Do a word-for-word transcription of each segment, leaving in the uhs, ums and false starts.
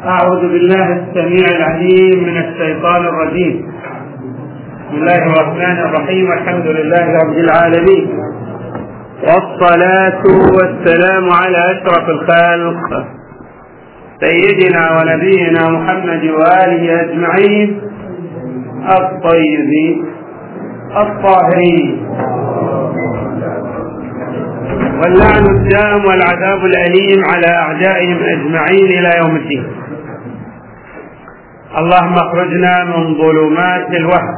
أعوذ بالله السميع العليم من الشيطان الرجيم. بسم الله الرحمن الرحيم. الحمد لله رب العالمين، والصلاة والسلام على أشرف الخلق سيدنا ونبينا محمد وآله أجمعين الطيبين الطاهرين، واللعن الدام والعذاب الأليم على أعدائهم أجمعين إلى يوم الدين. اللهم اخرجنا من ظلمات الوهم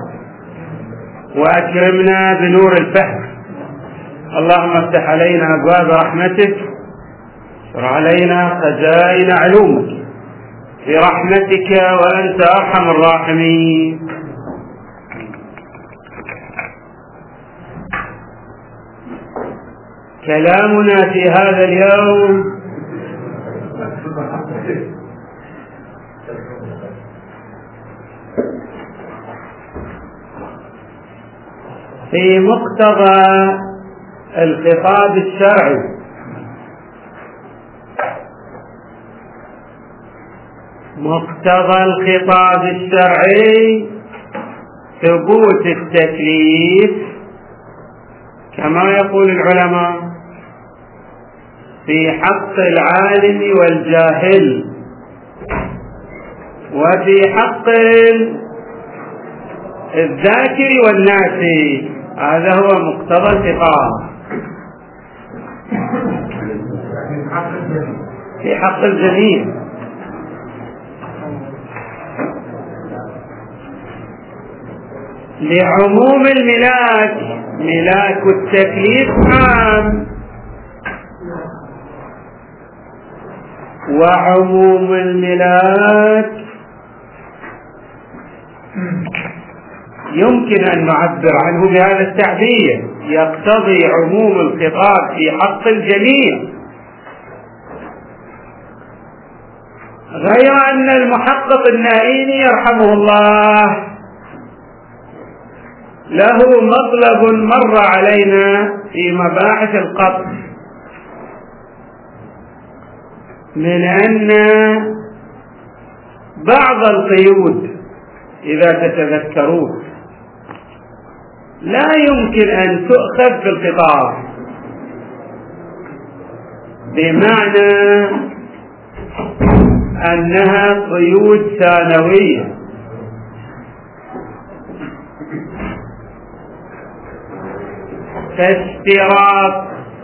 وأكرمنا بنور الفهم. اللهم افتح علينا أبواب رحمتك، اشر علينا خزائن علومك برحمتك وأنت أرحم الراحمين. كلامنا في هذا اليوم في مقتضى الخطاب الشرعي. مقتضى الخطاب الشرعي ثبوت التكليف كما يقول العلماء في حق العالم والجاهل، وفي حق الذاكر والناسي. هذا هو مقتضى الخطاب في حق الجميع. لعموم الملاك، ملاك التكليف عام، وعموم الملاك يمكن أن نعبر عنه بهذا التعبير، يقتضي عموم الخطاب في حق الجميع، غير أن المحقق النائيني يرحمه الله له مطلب مر علينا في مباحث القطع، من أن بعض القيود إذا تتذكرون لا يمكن أن تؤخذ في الخطاب، بمعنى أنها قيود ثانوية، فاشتراط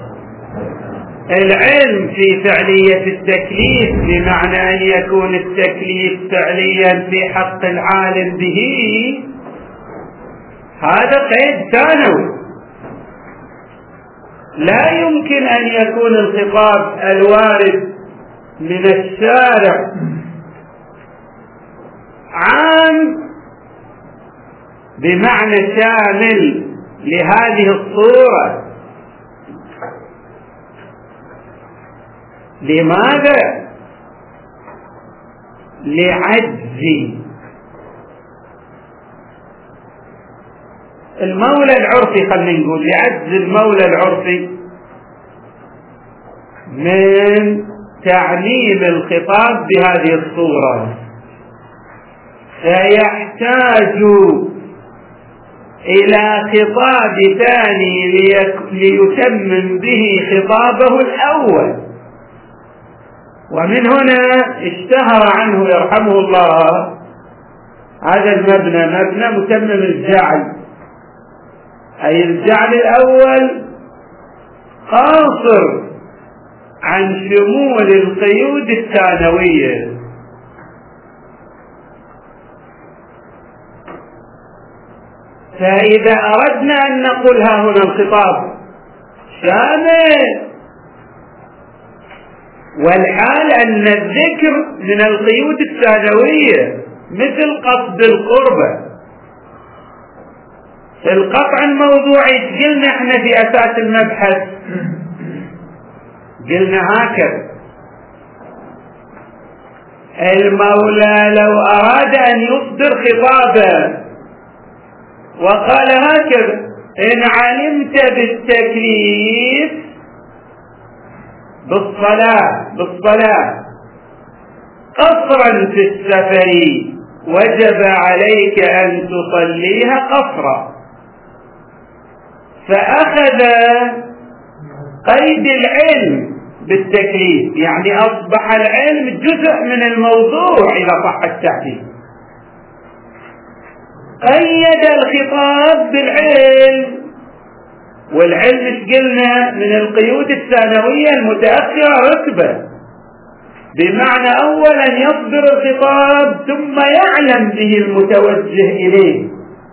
العلم في فعلية التكليف بمعنى أن يكون التكليف فعليا في حق العالم به، هذا قيد ثانوي. لا يمكن أن يكون الخطاب الوارد من الشارع عام بمعنى شامل لهذه الصورة. لماذا؟ لعجز المولى العرفي، خلينا نقول لعجز المولى العرفي من تعميم الخطاب بهذه الصورة، فيحتاج إلى خطاب ثاني ليتمم به خطابه الأول. ومن هنا اشتهر عنه يرحمه الله هذا المبنى، مبنى متمم الجعل، أي الجعل الأول قاصر عن شمول القيود الثانوية. فإذا أردنا أن نقول ها هنا الخطاب شامل، والحال أن الذكر من القيود الثانوية مثل قصد القربة، القطع الموضوعي. قلنا احنا في أساس المبحث، قلنا هكذا: المولى لو أراد أن يصدر خطابا وقال هكذا: إن علمت بالتكليف بالصلاة بالصلاة قصرا في السفر وجب عليك أن تصليها قصرا. فأخذ قيد العلم بالتكليف، يعني أصبح العلم جزء من الموضوع إذا صح التعبير. قيد الخطاب بالعلم، والعلم ايش قلنا؟ من القيود الثانوية المتأخرة رتبة، بمعنى أولا يصدر الخطاب ثم يعلم به المتوجه إليه.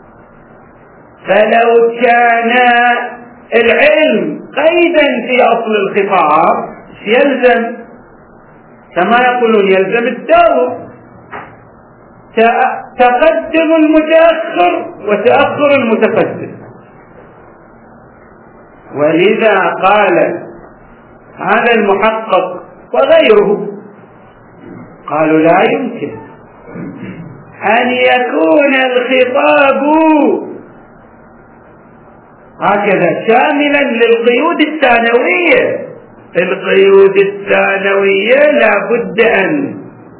فلو كان العلم قيدا في أصل الخطاب يلزم، كما يقولون يلزم الدور، تقدم المتأخر وتأخر المتقدم. ولذا قال هذا المحقق وغيره، قالوا لا يمكن أن يكون الخطاب هكذا شاملا للقيود الثانوية. القيود الثانوية لا بد أن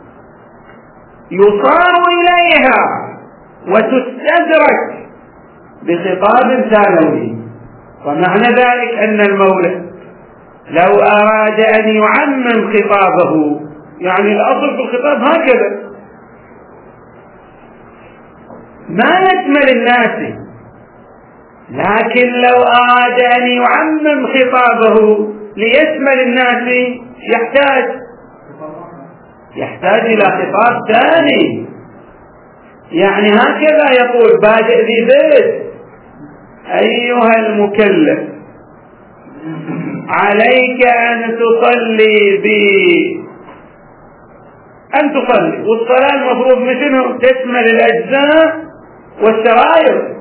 يصار إليها وتستدرك بخطاب ثانوي. ومعنى ذلك أن المولى لو أراد أن يعمم خطابه، يعني الأصل في الخطاب هكذا ما يشمل الناس، لكن لو أراد أن يعمم خطابه ليشمل الناس يحتاج يحتاج إلى خطاب ثاني. يعني هكذا يقول بادئ ذي بيت: أيها المكلف عليك أن تصلي ب أن تصلي، والصلاة المفروض منه تشمل الأجزاء والشرائط.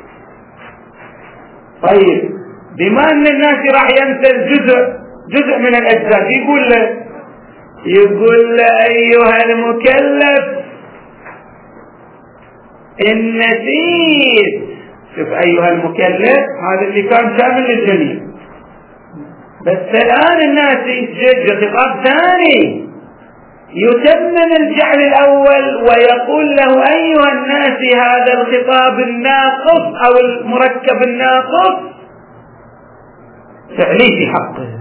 طيب بما أن الناس راح ينسى الجزء جزء من الأجزاء، يقول له يقول له أيها المكلف إن نسيت. شوف أيها المكلف هذا اللي كان شامل للجميع، بس الآن الناس يجد خطاب ثاني يتمم الجعل الأول ويقول له أيها الناس هذا الخطاب الناقص أو المركب الناقص فعلي في حقه.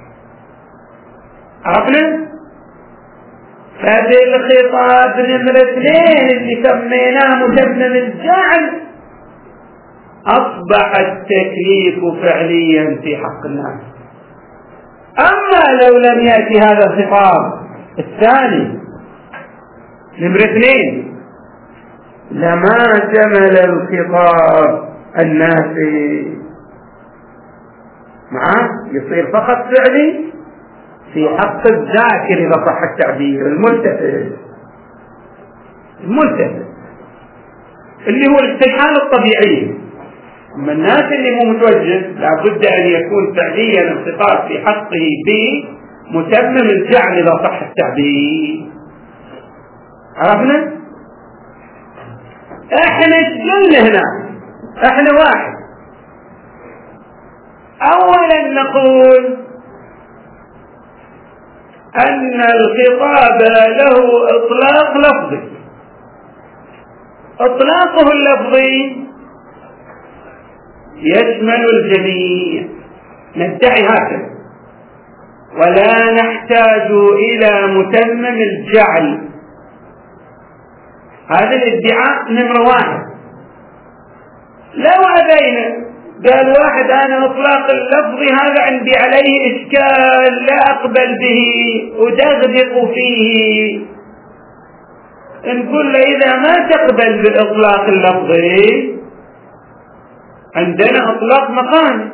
عرفنا؟ هذا الخطاب نمرة اثنين اللي سميناه متمم الجعل أصبح التكليف فعليا في حق الناس. أما لو لم يأتي هذا الخطاب الثاني نمرة اثنين لما شمل الخطاب الناسي معه، يصير فقط فعلي في حق الذاكر إذا صح التعبير، الملتفت الملتفت اللي هو الاستيحان الطبيعي. أما الناس اللي مو متوجه لابد أن يكون فعليا الخطاب في حقه بمتمم الجعل إذا صح التعبير. عرفنا؟ احنا شلنا هنا، احنا واحد. اولا نقول ان الخطاب له اطلاق لفظي، اطلاقه اللفظي يشمل الجميع، ندعي هكذا، ولا نحتاج الى متمم الجعل. هذا الادعاء نمرة واحد. لو أبينا قال واحد أنا إطلاق اللفظ هذا عندي عليه إشكال لا أقبل به أدغدق فيه، نقول له إذا ما تقبل بالإطلاق اللفظي عندنا إطلاق مقام،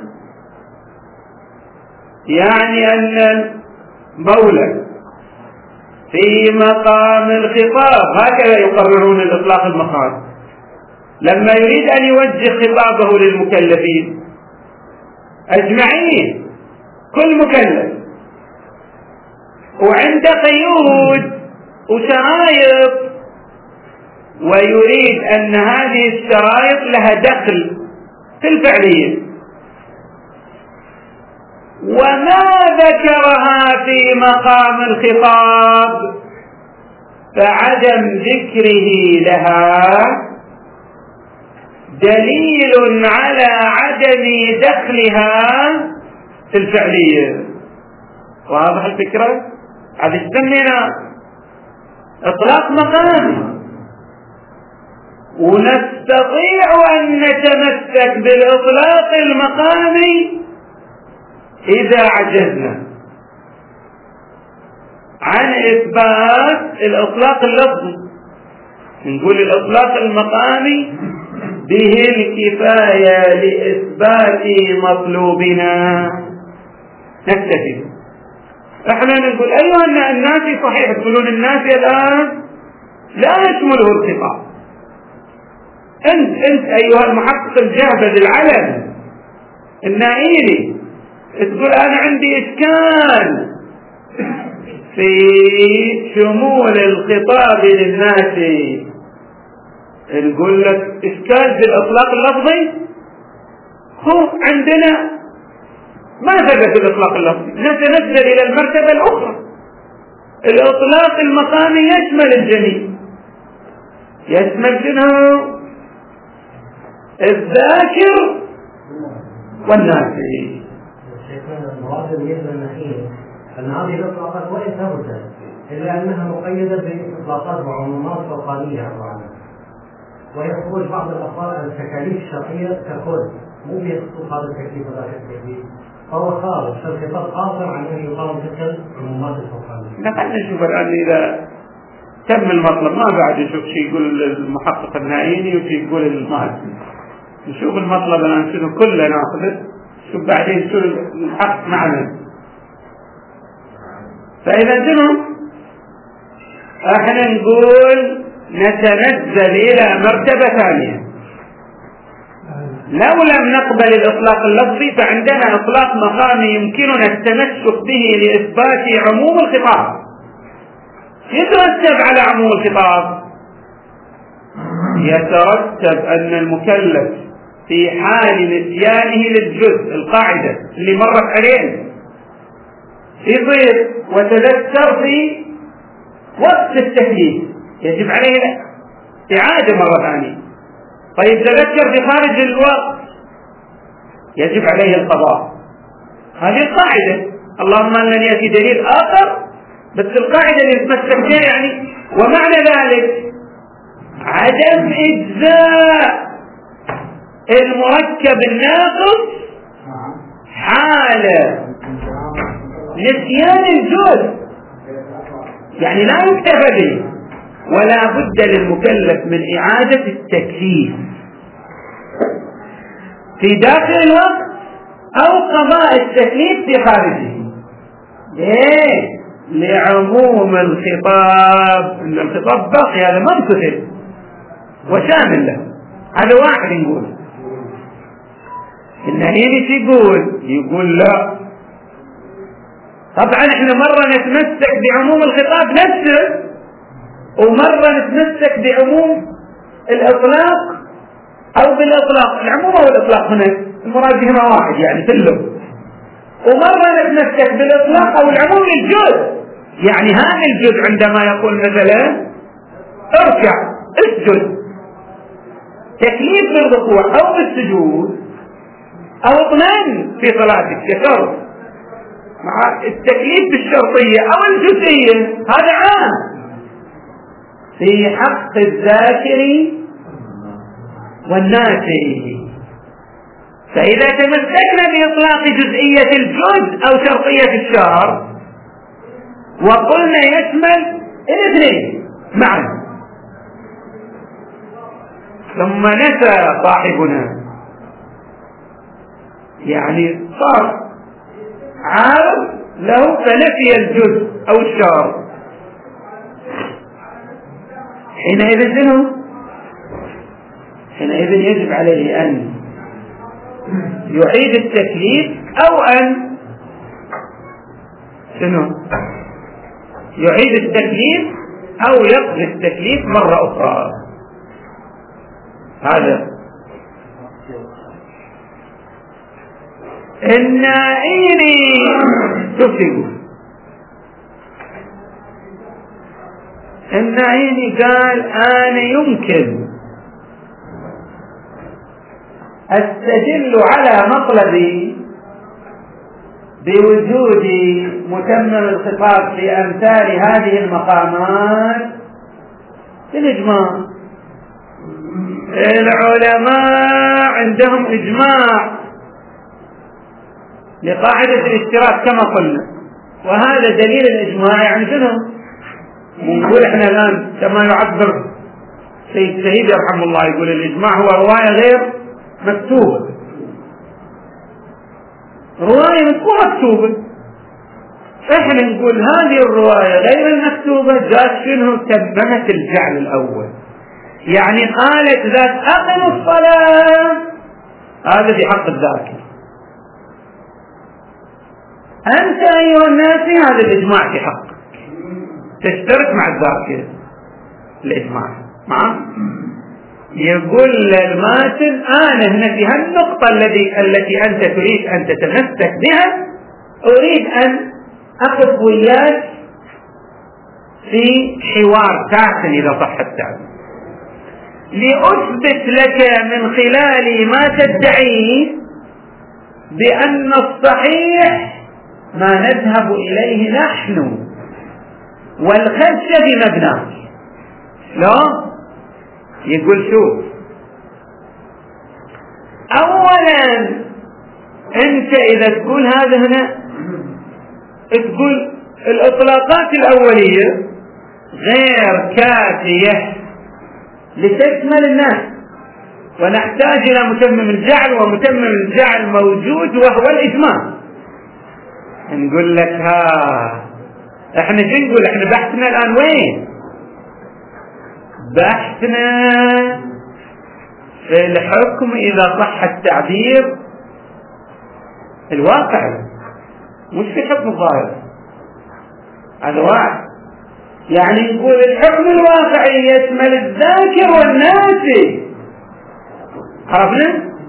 يعني أن المولى في مقام الخطاب، هكذا يقررون الإطلاق المقام، لما يريد أن يوجه خطابه للمكلفين أجمعين كل مكلف وعنده قيود وشرائط، ويريد أن هذه الشرائط لها دخل في الفعلية، وما ذكرها في مقام الخطاب فعدم ذكره لها دليل على عدم دخلها في الفعلية. واضح الفكرة؟ هذا يسمينا إطلاق مقامي، ونستطيع أن نتمسك بالإطلاق المقامي إذا عجزنا عن إثبات الإطلاق اللفظي. نقول الإطلاق المقامي به الكفاية لإثبات مطلوبنا، نكتفي. احنا نقول أيها الناس، صحيح تقولون الناس الآن لا يشمله الخطاب. أنت أنت أيها المحقق الجهبذ العلم النائلي تقول أنا عندي إشكال في شمول الخطاب للناس. نقول لك إشكال في الإطلاق اللفظي، هو عندنا ما ثبت الإطلاق اللفظي، نتنزل إلى المرتبة الأخرى. الإطلاق المقامي يشمل الجميع، يشمل شنو؟ الذاكر والناسي. المراد بالنسبة للنحيل أن هذه الإطلاقات وإن ثبتت إلا أنها مقيدة بإطلاقات وعمومات فوقانية عنها، وهي خروج بعض الأفراد عن التكاليف الشرعية ككل، مو بيخصوص هذا التكليف وذاك التكليف، فهو خارج، فالخطاب قاصر عن أن يقام تلك العمومات الفوقانية. نحن نشوف الآن إذا تم المطلب ما بعد نشوف شيء يقول المحقق النائيني وشيء يقول المهندس. نشوف المطلب الآن شنو كله ناخذه، شوف بعدين شنو الحق معنا. فإذا شنو احنا نقول نتنزل إلى مرتبة ثانية. لو لم نقبل الإطلاق اللفظي فعندنا إطلاق مقامي يمكننا التمسك به لإثبات عموم الخطاب. يترتب على عموم الخطاب، يترتب أن المكلف في حال نسيانه للجزء، القاعدة اللي مرت علينا، يصير وتذكر في وقت التكليف يجب عليه إعادة مرة ثانية. طيب تذكر في خارج الوقت يجب عليه القضاء. هذه القاعدة، اللهم أن يأتي دليل آخر، بس القاعدة اللي نتمسك بها يعني. ومعنى ذلك عدم إجزاء المركب الناقص حال نسيان الجزء، يعني لا يكتفى به، ولا بد للمكلف من إعادة التكليف في داخل الوقت أو قضاء التكليف في خارجه. ليه؟ لعموم الخطاب، إن الخطاب باقي، هذا ما انكتب وشامل له. هذا واحد نقول. النهيني يقول يقول لا، طبعا احنا مرة نتمسك بعموم الخطاب نفسه، ومرة نتمسك بعموم الإطلاق أو بالإطلاق. العموم أو الإطلاق هنا المراد بهما واحد يعني كله. ومرة نتمسك بالإطلاق أو العموم للجزء، يعني هذا الجزء عندما يقول مثلا اركع اسجد، تكليف بالركوع أو بالسجود أو اطمئن في صلاتك كشرط، مع التكليف بالشرطية أو الجزئية، هذا عام في حق الذاكر والناسي. فإذا تمسكنا بإطلاق جزئية الجزء أو شرطية الشرط وقلنا يشمل الاثنين معا، ثم نسى صاحبنا، يعني صار عارف له فنسي الجزء أو الشرط، حينئذ شنو؟ حينئذ يجب عليه أن يعيد التكليف أو أن شنو؟ يعيد التكليف أو يقضي التكليف مرة أخرى. هذا النائيني شوف يقول النعيمي قال أنا يمكن أستدل على مطلبي بوجود متمم الخطاب في أمثال هذه المقامات بالإجماع. العلماء عندهم إجماع لقاعدة الاشتراك كما قلنا، وهذا دليل الإجماع. يعني شنو؟ نقول احنا الآن كما يعبر سيد سعيد رحمه الله، يقول الإجماع هو رواية غير مكتوبة، رواية مكتوبة مكتوبة. احنا نقول هذه الرواية غير المكتوبة جاءت شنو؟ تممت الجعل الأول، يعني قالت ذات أقم الصلاة، هذا في حق الذاكر. أنت أيها الناس هذا الإجماع في حقك، تشترك مع الذاكر الإجماع معه. يقول الماتن أنا هنا في هالنقطة التي التي أنت تريد أن تتمسك بها أريد أن أقف وياك في حوار ساخن إذا صح التعبير، لأثبت لك من خلال ما تدعيه بأن الصحيح ما نذهب إليه نحن والخدش بمبناه. لا، يقول شوف، أولا أنت إذا تقول هذا هنا تقول الإطلاقات الأولية غير كافية لتشمل الناس، ونحتاج إلى متمم الجعل، ومتمم الجعل موجود وهو الإجماع. نقول لك ها احنا شو نقول؟ احنا بحثنا الآن وين؟ بحثنا في الحكم إذا صح التعبير الواقعي، مش في الحكم الظاهري. هذا واحد، يعني نقول الحكم الواقعي يشمل الذاكر والناسي. عرفنا؟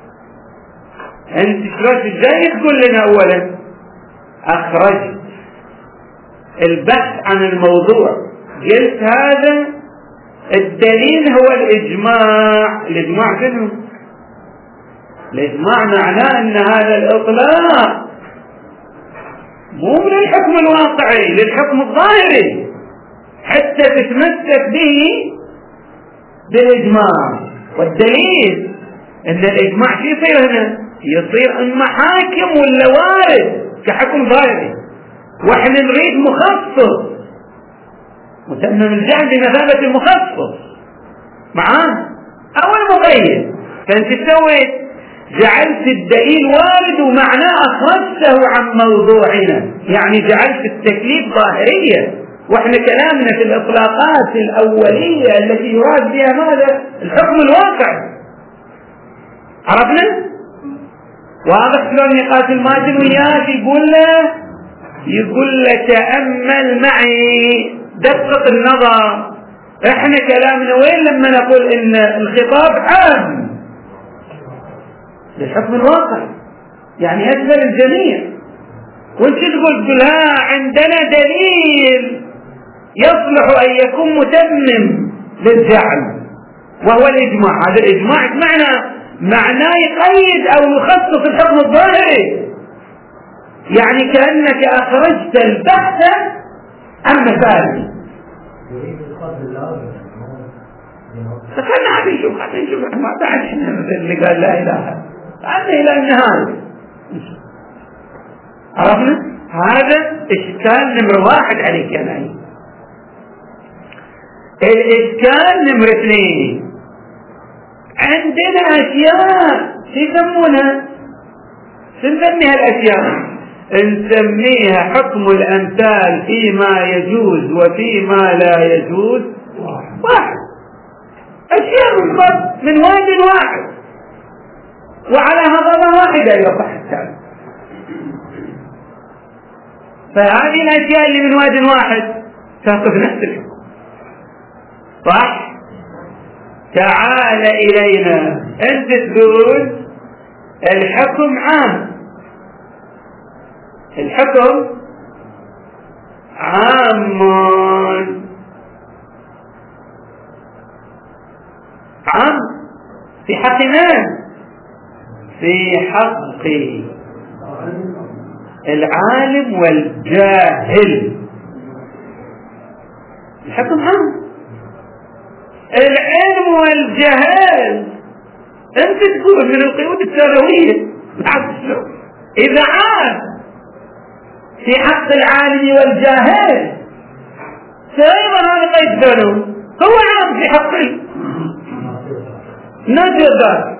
انت شلون جاي تقول لنا اولا اخرجت البحث عن الموضوع، قلت هذا الدليل هو الإجماع. الإجماع شنو؟ الإجماع معناه أن هذا الإطلاق مو من الحكم الواقعي للحكم الظاهري حتى تتمسك به بالإجماع. والدليل أن الإجماع شو يصير هنا؟ يصير إما حاكم ولا وارد كحكم ظاهري، وإحنا نريد مخصص، متمم الجعل بمثابة المخصص معاه أو المقيد. فأنت سويت جعلت الدليل وارد ومعناه أخرجته عن موضوعنا، يعني جعلت التكليف ظاهرية، وإحنا كلامنا في الإطلاقات الأولية التي يراد بها ماذا؟ الحكم الواقع. عرفنا؟ واضح شلون نقاش الماجن وياك؟ يقول له يقول له تأمل معي، دقق النظر. احنا كلامنا وين لما نقول ان الخطاب عام للحكم الواقع، يعني يشمل الجميع. وانت تقول تقول ها عندنا دليل يصلح ان يكون متمم للجعل وهو الاجماع. هذا الاجماع معنى معناه يقيد او يخصص الحكم الظاهري، يعني كأنك اخرجت البحث عن مثال. فخلنا عاد نشوف خلنا نشوف ما بعد احنا مثل اللي قال لا اله عنا الى النهايه. عرفنا؟ هذا اشكال نمر واحد عليك يا نعيم. الاشكال نمر اثنين، عندنا اشياء يسمونها نسميها الاشياء نسميها حكم الامثال فيما يجوز وفيما لا يجوز واحد، اشياء بالضبط من واد واحد وعلى هضبة واحدة اذا صح التعبير. فهذه الاشياء اللي من واد واحد تاخذ نفس الحكم. صح؟ تعال الينا انت تقول الحكم عام، الحكم عام ساكنة في حق العالم والجاهل. الحكم عام. العلم والجهل انت تقول من القيود الثانوية اذا عام في حق العالم والجاهل فايضا هذا قيد ثانوي هو عام في حق النجدة.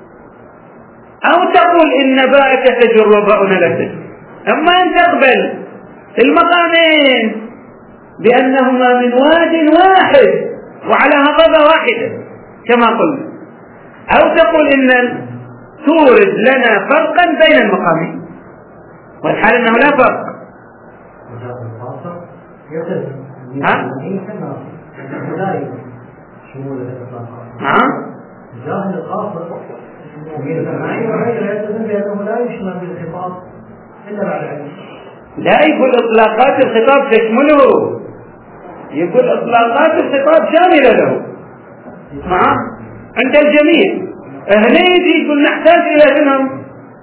او تقول ان باءك تجر وباءنا لتجر. اما ان تقبل المقامين بانهما من واد واحد وعلى هضبة واحدة كما قلنا، أو تقول إن تورد لنا فرقا بين المقامين والحال أنه لا فرق. ها؟ ها؟ جاهل الخاصة لا يشمل بالخطاب إلا بعد علم. لا يقول إطلاقات الخطاب تشمله، يقول إطلاقات الخطاب شاملة له معه عند الجميع. هنا يجي يقول نحتاج إلى منهم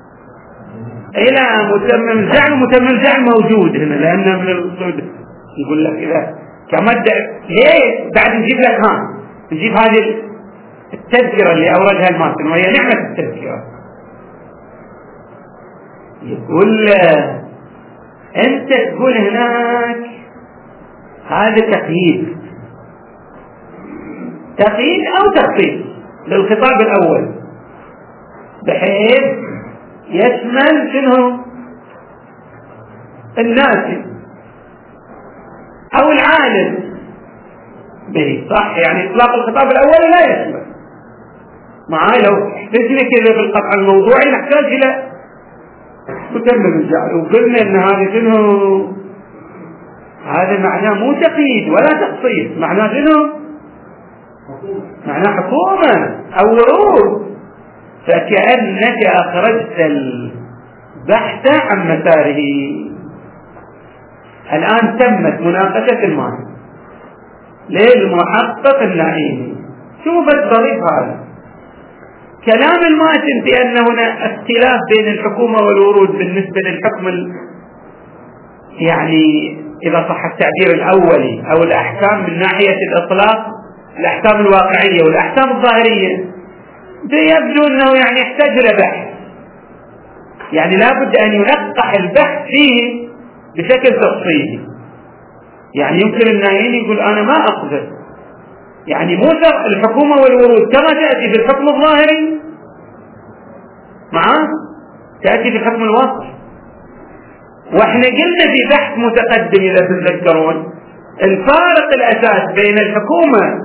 إلى متمم جعل. متمم جعل موجود هنا لأنه من الصدق. يقول لك إذا كمدة ليه بعد نجيب لك ها نجيب هذه التذكرة اللي أوردها الماتن وهي نعمة التذكرة. يقول أنت تقول هناك هذا تقييد تقييد أو تخصيص للخطاب الأول بحيث يشمل شنو الناس أو العالم به، صح؟ يعني إطلاق الخطاب الأول لا يشمل معاي. لو احتجنا كذا بالقطع الموضوعي نحتاج إلى متمم الجعل وقلنا إن هذا شنو هذا معناه مو تقييد ولا تخصيص، معناه شنو؟ معناه حكومة أو ورود. فكأنك أخرجت البحث عن مساره. الآن تمت مناقشة المال للمحقق النعيمي. شوف الضريف هذا كلام الماتن في أن هنا اختلاف بين الحكومة والورود بالنسبة للحكم ال... يعني إذا صح التعبير الأولي أو الأحكام من ناحية الإطلاق الأحكام الواقعية والأحكام الظاهرية يبدو أنه يعني يحتاج إلى بحث. يعني لابد أن ينقح البحث فيه بشكل تفصيلي. يعني يمكن النائين يقول أنا ما أقدر يعني مو الحكومة والورود كما تأتي في الحكم الظاهري معاه تأتي في الحكم الواقعي. واحنا قلنا في بحث متقدم إذا تتذكرون الفارق الأساس بين الحكومة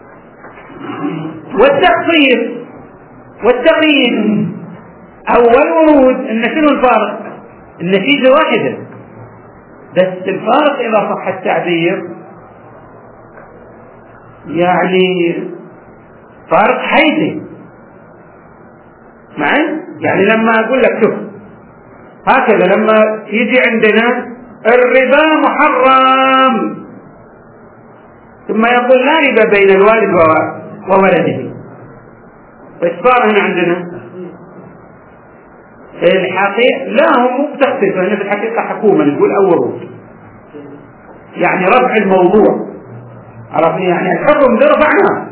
والتخصيص والتقييد أو الورود إن شنو الفارق؟ النتيجة واحدة بس الفارق إذا صح التعبير يعني فارق حيزي معي. يعني لما أقول لك شوف هكذا لما يجي عندنا الربا محرم ثم يقول لا ربا بين الوالد وولده، ايش صار هنا عندنا؟ في الحقيقة لا هو مو بتخصيص، هنا في الحقيقة حكومة نقول أو ورود يعني رفع الموضوع. عرفنا يعني الحكم ده رفعناه.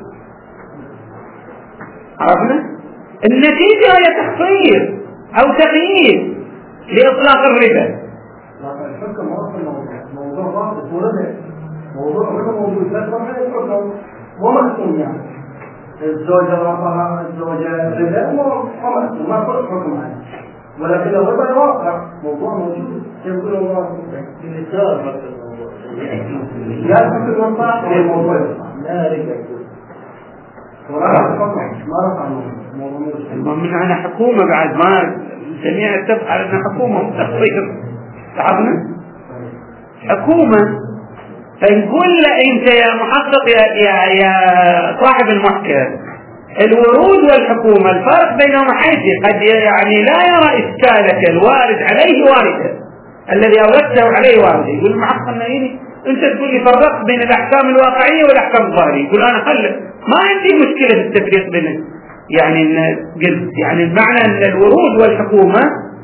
عرفنا النتيجة هي تخصيص أو تقييد لإطلاق الربا. الحكم أصلا موضوع واحد وربا موضوع الربا موجود بس رفع الحكم مو مقسوم. يعني الزوجة رفعها الزوجة ربا مو مقسوم ما فرق حكم عليه، ولكن الربا الواقع موضوع موجود. يقول الله في الإسلام نفس الموضوع لا تفكر الواقع في الموضوع لا ربا ورفع الحكم ما رفع الموضوع. المهم أنا حكومة بعد ما الجميع اتفق على أنها حكومة متخصصة. تعرفنا حكومة فنقول له أنت يا محقق يا, يا, يا صاحب المحكم الورود والحكومة الفرق بينهما حيثي قد يعني لا يرى إشكالك الوارد عليه وارده الذي أوردته عليه وارده. يقول المحقق النعيمي أنت تقول لي فرق بين الأحكام الواقعية والأحكام الظاهرية. يقول أنا خلق ما عندي مشكلة في التفريق بين يعني قلت يعني المعنى أن الورود والحكومة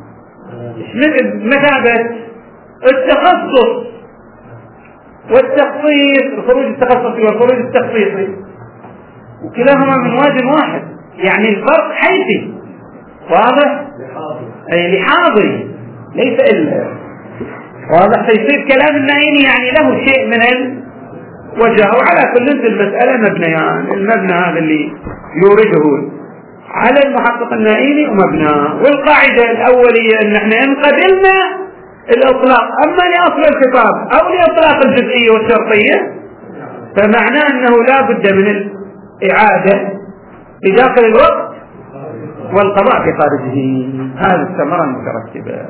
مثابة التخصص والتخصيص، الخروج التخصصي والخروج التخصيصي، وكلاهما من واد واحد، يعني الفرق حيثي واضح، أي لحاضري ليس إلا واضح. فيصير كلام النائين يعني له شيء من الوجه. وعلى كل في المسألة مبنيان، المبنى هذا اللي يورده على المحقق النائيني ومبناه، والقاعدة الأولية أن احنا إن قبلنا الإطلاق أما لأصل الخطاب أو لإطلاق الجزئية والشرطية فمعناه أنه لا بد من الإعادة في داخل الوقت والقضاء في خارجه. هذه الثمرة المترتبة.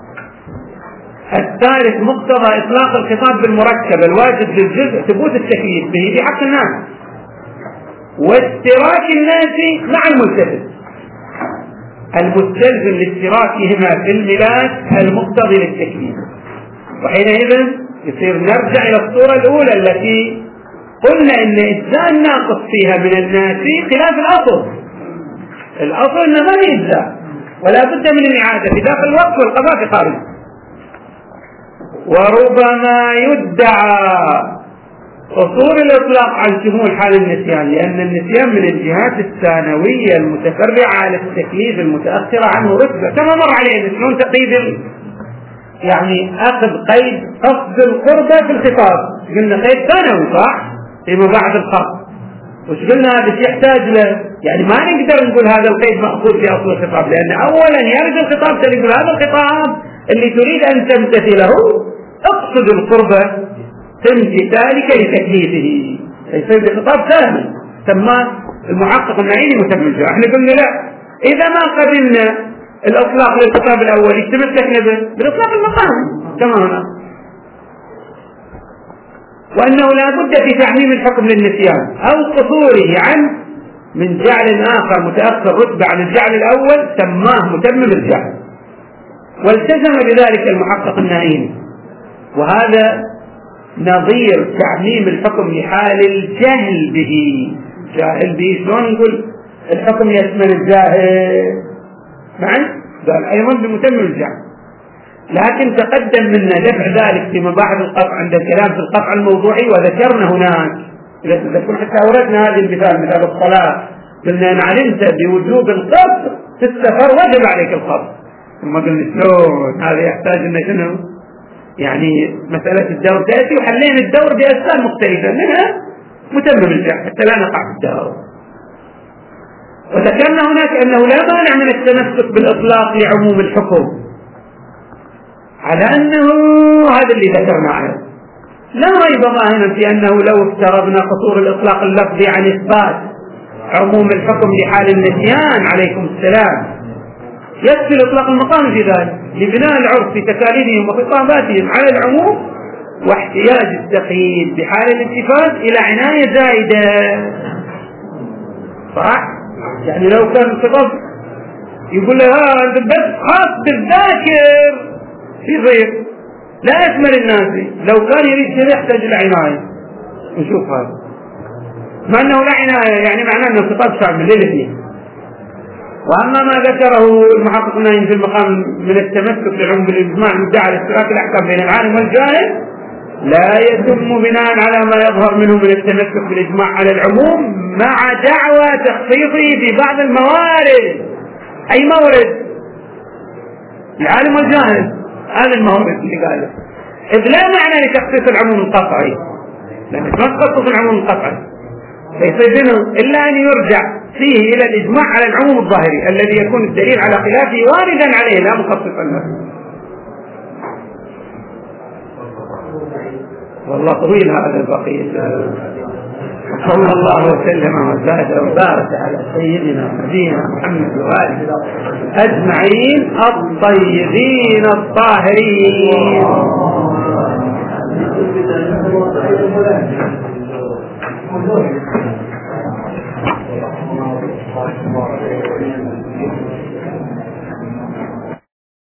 الثالث مقتضى إطلاق الخطاب بالمركب الواجب للجزء ثبوت التكليف به في حق الناس واشتراك الناس مع الملتزم المستلزم لاشتراكهما في الملاك المقتضي للتكليف. وحينئذ يصير نرجع إلى الصورة الأولى التي قلنا إن إجزاء الناقص فيها من الناس خلاف الأصل. الأصل إنه ما يجزاء ولا بد من الإعادة في داخل الوقت والقضاء في خارج. وربما يدعى قصور الإطلاق عن شمول حال النسيان لأن النسيان من الجهات الثانوية المتفرعة على التكليف المتأخرة عنه رتبة كما مر علينا. شلون تقييد يعني أخذ قيد قصد القربة في الخطاب؟ قلنا قيد ثانوي صح فيما بعد الخط. وش قلنا هذا يحتاج له؟ يعني ما نقدر نقول هذا القيد مأخوذ في أصل الخطاب لأن أولا يرجع الخطاب تقول هذا الخطاب اللي تريد أن تمتثله اقصد القربة امتثالك لتكليفه. يصير بخطاب ثاني سماه المحقق النائيني متمم الجهة. احنا قلنا لا، إذا ما قبلنا الإطلاق للخطاب الأول يتمسكنا بالإطلاق المقام كما هنا. وأنه لا بد في تعميم الحكم للنسيان أو قصوره عن من جعل آخر متأخر رتبة عن الجعل الأول سماه متمم الجهل. والتزم بذلك المحقق النائيني. وهذا نظير تعميم الحكم لحال الجهل به. جاهل به شلون نقول الحكم يشمل الجاهل معي؟ قال أيضا بمتمم الجهل. لكن تقدم منا دفع ذلك في مباحث القطع عند الكلام في القطع الموضوعي وذكرنا هناك إذا تذكرون حتى أوردنا هذا المثال مثال الصلاة قلنا إن علمت بوجوب القبض في السفر وجب عليك القبض. ثم قلنا شلون هذا يحتاج إن شنو يعني مسألة الدور تأتي وحلينا الدور بأسباب مختلفة منها متمم الجهل حتى لا نقع في الدور. وذكرنا هناك أنه لا مانع من التمسك بالإطلاق لعموم الحكم على أنه هذا اللي ذكرنا عنه. لا ريب ظاهرا في أنه لو افترضنا قصور الإطلاق اللفظي عن إثبات عموم الحكم لحال النسيان عليكم السلام يكفي الإطلاق المقام في ذلك لبناء العرف في تكاليفهم وخطاباتهم على العموم واحتياج التقييد بحال الانتفاذ إلى عناية زائدة. صح؟ يعني لو كان الخطاب يقول له ها أنت بس خاص بالذاكر يصير لا يشمل الناس. لو كان يريد شيء يحتاج إلى عناية. نشوف هذا مع أنه لا عناية يعني معناه أنه الخطاب شامل للاثنين. وأما ما ذكره المحقق النائيني في المقام من التمسك لعموم الإجماع المدعى على اشتراك الأحكام بين العالم والجاهل لا يتم بناء على ما يظهر منه من التمسك بالإجماع على العموم مع دعوى تخصيصه في بعض الموارد. أي مورد؟ العالم والجاهل هذا المورد اللي قاله. إذ لا معنى لتخصيص العموم القطعي لأن ما تخصص العموم القطعي فيصير إلا أن يرجع فيه إلى الإجماع على العموم الظاهري الذي يكون الدليل على خلافه واردا عليه لا مخصصا له. والله طويل هذا البقية. صلى الله وسلم وزاد وبارك على سيدنا نبينا محمد وآله أجمعين الطيبين الطاهرين.